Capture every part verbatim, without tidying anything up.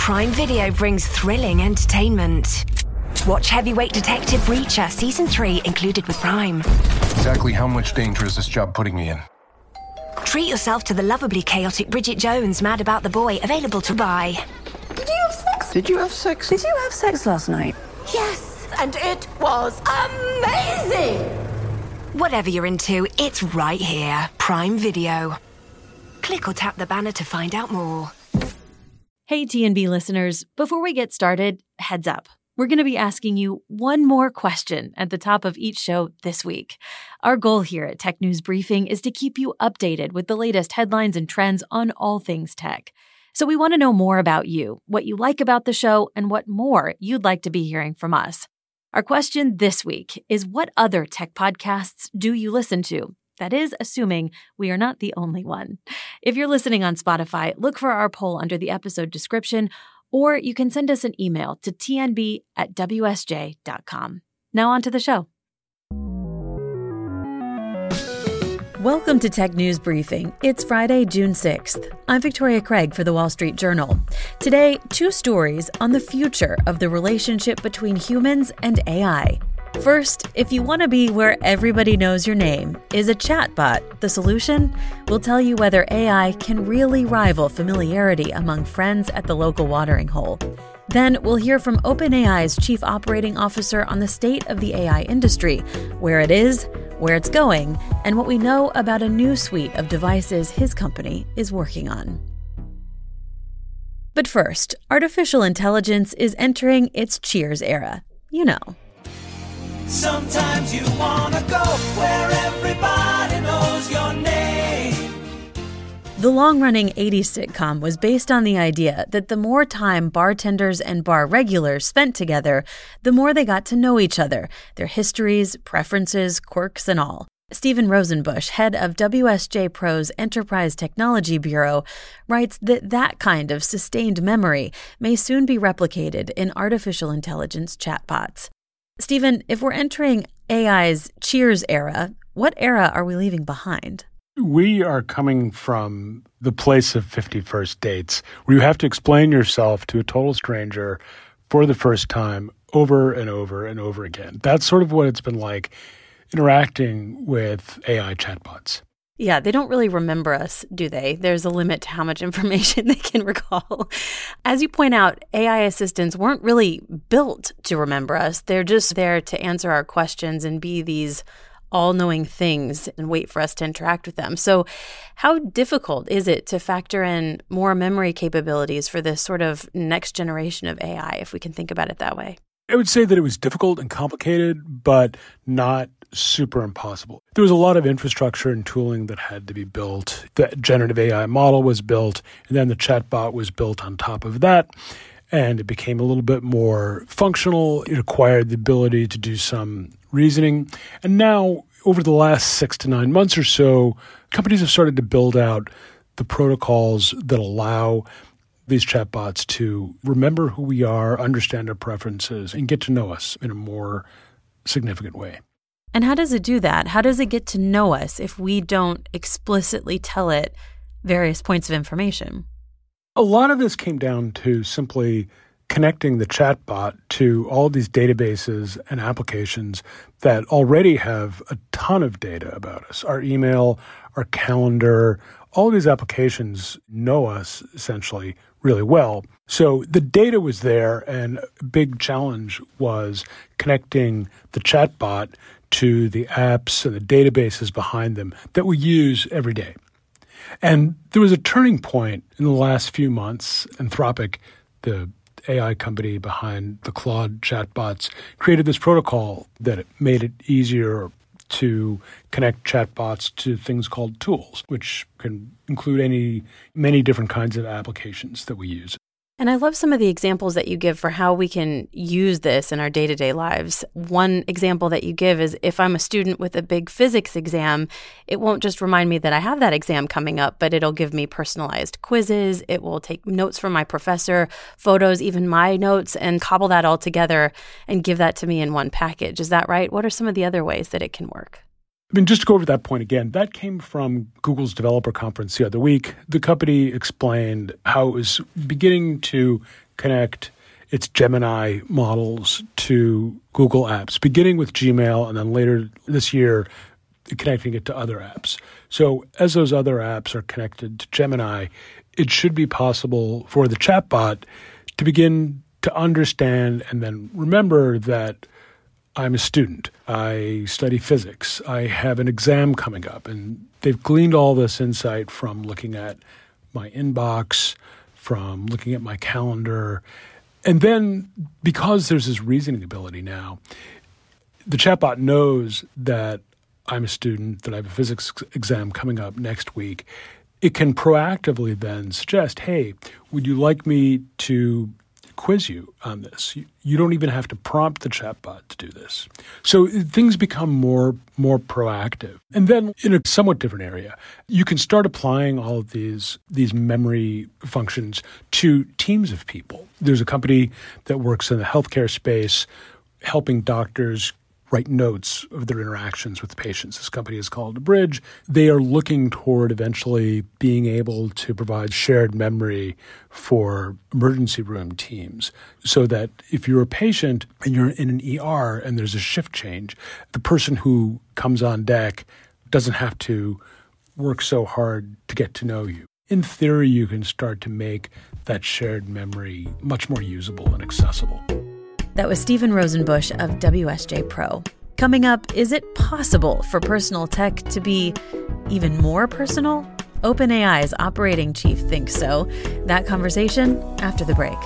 Prime Video brings thrilling entertainment. Watch Heavyweight Detective Reacher Season three included with Prime. Exactly how much danger is this job putting me in? Treat yourself to the lovably chaotic Bridget Jones' Mad About the Boy, available to buy. Did you have sex? Did you have sex? Did you have sex last night? Yes, and it was amazing! Whatever you're into, it's right here. Prime Video. Click or tap the banner to find out more. Hey T N B listeners, before we get started, heads up. We're going to be asking you one more question at the top of each show this week. Our goal here at Tech News Briefing is to keep you updated with the latest headlines and trends on all things tech. So we want to know more about you, what you like about the show, and what more you'd like to be hearing from us. Our question this week is, what other tech podcasts do you listen to? That is, assuming we are not the only one. If you're listening on Spotify, look for our poll under the episode description, or you can send us an email to t n b at w s j dot com. Now on to the show. Welcome to Tech News Briefing. It's Friday, June sixth. I'm Victoria Craig for The Wall Street Journal. Today, two stories on the future of the relationship between humans and A I. First, if you want to be where everybody knows your name, is a chatbot the solution? We'll tell you whether A I can really rival familiarity among friends at the local watering hole. Then we'll hear from OpenAI's Chief Operating Officer on the state of the A I industry, where it is, where it's going, and what we know about a new suite of devices his company is working on. But first, artificial intelligence is entering its Cheers era. You know. Sometimes you wanna go where everybody knows your name. The long-running eighties sitcom was based on the idea that the more time bartenders and bar regulars spent together, the more they got to know each other, their histories, preferences, quirks, and all. Stephen Rosenbusch, head of W S J Pro's Enterprise Technology Bureau, writes that that kind of sustained memory may soon be replicated in artificial intelligence chatbots. Stephen, if we're entering A I's Cheers era, what era are we leaving behind? We are coming from the place of fifty-first dates, where you have to explain yourself to a total stranger for the first time over and over and over again. That's sort of what it's been like interacting with A I chatbots. Yeah, they don't really remember us, do they? There's a limit to how much information they can recall. As you point out, A I assistants weren't really built to remember us. They're just there to answer our questions and be these all-knowing things and wait for us to interact with them. So how difficult is it to factor in more memory capabilities for this sort of next generation of A I, if we can think about it that way? I would say that it was difficult and complicated, but not super impossible. There was a lot of infrastructure and tooling that had to be built. The generative A I model was built, and then the chatbot was built on top of that, and it became a little bit more functional. It acquired the ability to do some reasoning. And now, over the last six to nine months or so, companies have started to build out the protocols that allow these chatbots to remember who we are, understand our preferences, and get to know us in a more significant way. And how does it do that? How does it get to know us if we don't explicitly tell it various points of information? A lot of this came down to simply connecting the chatbot to all these databases and applications that already have a ton of data about us. Our email, our calendar, all these applications know us essentially really well. So the data was there, and a big challenge was connecting the chatbot to the apps and the databases behind them that we use every day. And there was a turning point in the last few months. Anthropic, the A I company behind the Claude chatbots, created this protocol that made it easier to connect chatbots to things called tools, which can include any many different kinds of applications that we use. And I love some of the examples that you give for how we can use this in our day-to-day lives. One example that you give is if I'm a student with a big physics exam, it won't just remind me that I have that exam coming up, but it'll give me personalized quizzes. It will take notes from my professor, photos, even my notes, and cobble that all together and give that to me in one package. Is that right? What are some of the other ways that it can work? I mean, just to go over that point again, that came from Google's developer conference the other week. The company explained how it was beginning to connect its Gemini models to Google apps, beginning with Gmail and then later this year connecting it to other apps. So as those other apps are connected to Gemini, it should be possible for the chatbot to begin to understand and then remember that I'm a student. I study physics. I have an exam coming up. And they've gleaned all this insight from looking at my inbox, from looking at my calendar. And then because there's this reasoning ability now, the chatbot knows that I'm a student, that I have a physics exam coming up next week. It can proactively then suggest, hey, would you like me to quiz you on this? You, you don't even have to prompt the chatbot to do this. So things become more, more proactive. And then in a somewhat different area, you can start applying all of these, these memory functions to teams of people. There's a company that works in the healthcare space helping doctors write notes of their interactions with patients. This company is called Bridge. They are looking toward eventually being able to provide shared memory for emergency room teams so that if you're a patient and you're in an E R and there's a shift change, the person who comes on deck doesn't have to work so hard to get to know you. In theory, you can start to make that shared memory much more usable and accessible. That was Stephen Rosenbusch of W S J Pro. Coming up, is it possible for personal tech to be even more personal? OpenAI's operating chief thinks so. That conversation after the break.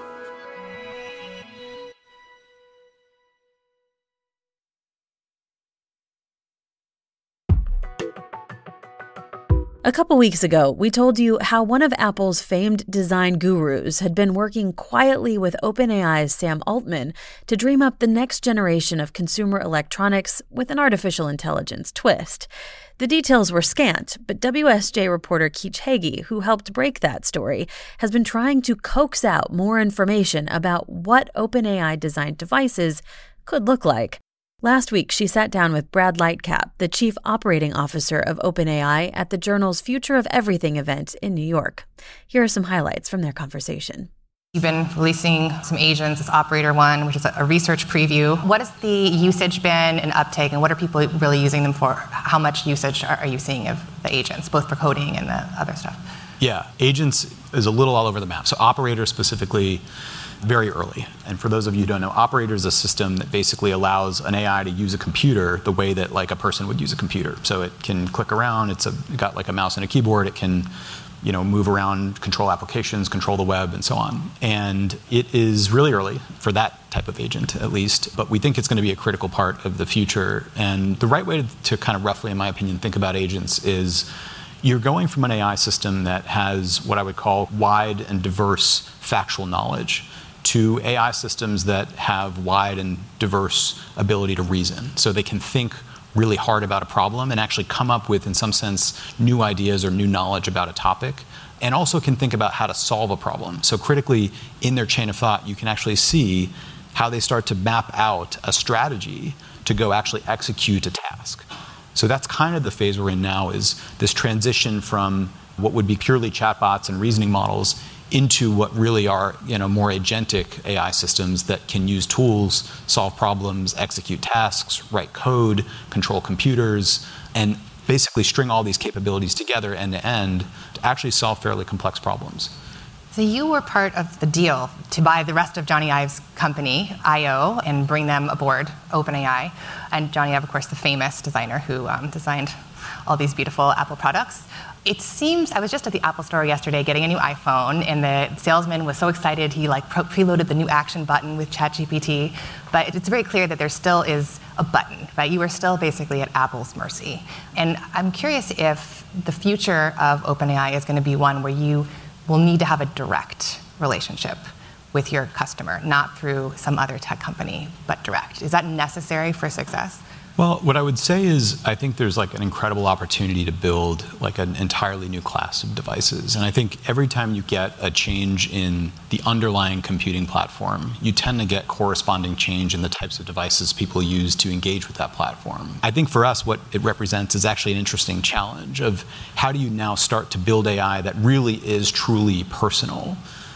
A couple weeks ago, we told you how one of Apple's famed design gurus had been working quietly with OpenAI's Sam Altman to dream up the next generation of consumer electronics with an artificial intelligence twist. The details were scant, but W S J reporter Keech Hagee, who helped break that story, has been trying to coax out more information about what OpenAI-designed devices could look like. Last week, she sat down with Brad Lightcap, the chief operating officer of OpenAI, at the journal's Future of Everything event in New York. Here are some highlights from their conversation. You've been releasing some agents, this Operator One, which is a research preview. What has the usage been and uptake, and what are people really using them for? How much usage are you seeing of the agents, both for coding and the other stuff? Yeah, agents is a little all over the map. So Operator specifically, very early. And for those of you who don't know, Operator is a system that basically allows an A I to use a computer the way that like a person would use a computer. So it can click around, it's a, got like a mouse and a keyboard, it can you know, move around, control applications, control the web, and so on. And it is really early for that type of agent, at least, but we think it's going to be a critical part of the future. And the right way to, to kind of roughly, in my opinion, think about agents is you're going from an A I system that has what I would call wide and diverse factual knowledge to A I systems that have wide and diverse ability to reason. So they can think really hard about a problem and actually come up with, in some sense, new ideas or new knowledge about a topic, and also can think about how to solve a problem. So critically, in their chain of thought, you can actually see how they start to map out a strategy to go actually execute a task. So that's kind of the phase we're in now, is this transition from what would be purely chatbots and reasoning models into what really are, you know, more agentic A I systems that can use tools, solve problems, execute tasks, write code, control computers, and basically string all these capabilities together end to end to actually solve fairly complex problems. So you were part of the deal to buy the rest of Johnny Ive's company, I O, and bring them aboard OpenAI. And Johnny Ive, of course, the famous designer who um, designed all these beautiful Apple products. It seems, I was just at the Apple store yesterday getting a new iPhone, and the salesman was so excited he like preloaded the new action button with ChatGPT. But it's very clear that there still is a button, right? You are still basically at Apple's mercy. And I'm curious if the future of OpenAI is going to be one where you will need to have a direct relationship with your customer, not through some other tech company, but direct. Is that necessary for success? Well, what I would say is I think there's like an incredible opportunity to build like an entirely new class of devices. And I think every time you get a change in the underlying computing platform, you tend to get corresponding change in the types of devices people use to engage with that platform. I think for us, what it represents is actually an interesting challenge of how do you now start to build A I that really is truly personal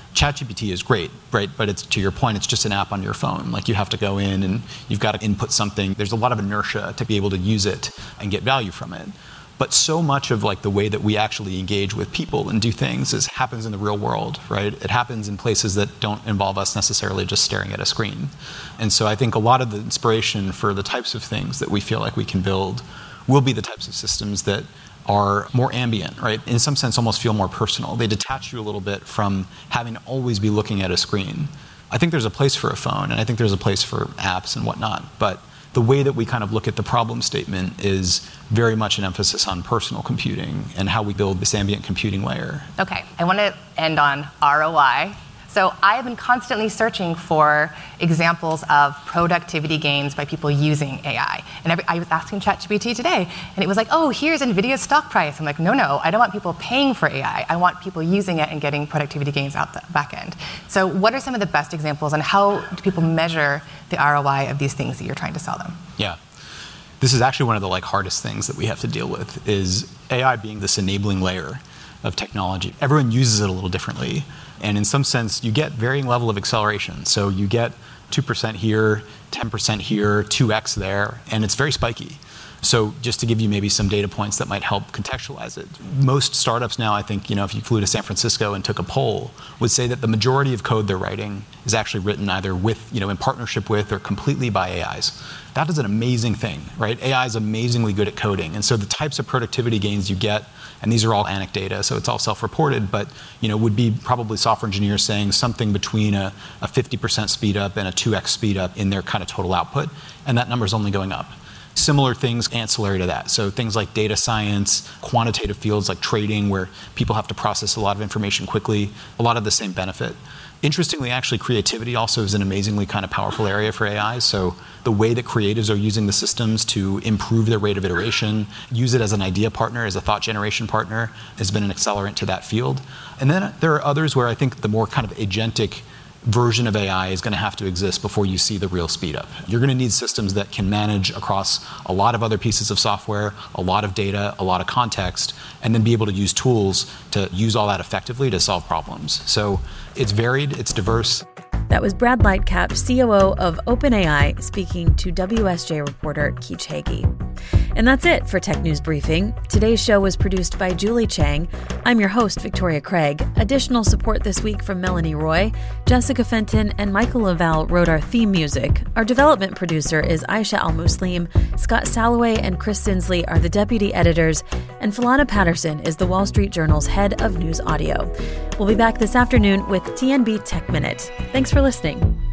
ChatGPT is great, right? But it's, to your point, it's just an app on your phone. Like, you have to go in and you've got to input something. There's a lot of inertia to be able to use it and get value from it. But so much of like the way that we actually engage with people and do things is happens in the real world, right? It happens in places that don't involve us necessarily just staring at a screen. And so I think a lot of the inspiration for the types of things that we feel like we can build will be the types of systems that are more ambient, right? In some sense, almost feel more personal. They detach you a little bit from having to always be looking at a screen. I think there's a place for a phone, and I think there's a place for apps and whatnot, but the way that we kind of look at the problem statement is very much an emphasis on personal computing and how we build this ambient computing layer. Okay, I want to end on R O I. So I have been constantly searching for examples of productivity gains by people using A I. And every, I was asking ChatGPT today, and it was like, oh, here's NVIDIA's stock price. I'm like, no, no, I don't want people paying for A I. I want people using it and getting productivity gains out the back end. So what are some of the best examples, and how do people measure the R O I of these things that you're trying to sell them? Yeah. This is actually one of the like hardest things that we have to deal with, is A I being this enabling layer of technology. Everyone uses it a little differently. And in some sense, you get varying level of acceleration. So you get two percent here, ten percent here, two x there, and it's very spiky. So just to give you maybe some data points that might help contextualize it. Most startups now, I think, you know, if you flew to San Francisco and took a poll, would say that the majority of code they're writing is actually written either with, you know, in partnership with or completely by A Is. That is an amazing thing, right? A I is amazingly good at coding. And so the types of productivity gains you get, and these are all anecdata, so it's all self-reported, but, you know, would be probably software engineers saying something between a, a fifty percent speed up and a two x speed up in their kind of total output. And that number is only going up. Similar things ancillary to that. So things like data science, quantitative fields like trading, where people have to process a lot of information quickly, a lot of the same benefit. Interestingly, actually, creativity also is an amazingly kind of powerful area for A I. So the way that creatives are using the systems to improve their rate of iteration, use it as an idea partner, as a thought generation partner, has been an accelerant to that field. And then there are others where I think the more kind of agentic version of A I is going to have to exist before you see the real speed up. You're going to need systems that can manage across a lot of other pieces of software, a lot of data, a lot of context, and then be able to use tools to use all that effectively to solve problems. So it's varied, it's diverse. That was Brad Lightcap, C O O of OpenAI, speaking to W S J reporter Keech Hagee. And that's it for Tech News Briefing. Today's show was produced by Julie Chang. I'm your host, Victoria Craig. Additional support this week from Melanie Roy. Jessica Fenton and Michael Lavelle wrote our theme music. Our development producer is Aisha Al-Muslim. Scott Salloway and Chris Sinsley are the deputy editors. And Philana Patterson is the Wall Street Journal's head of news audio. We'll be back this afternoon with T N B Tech Minute. Thanks for listening.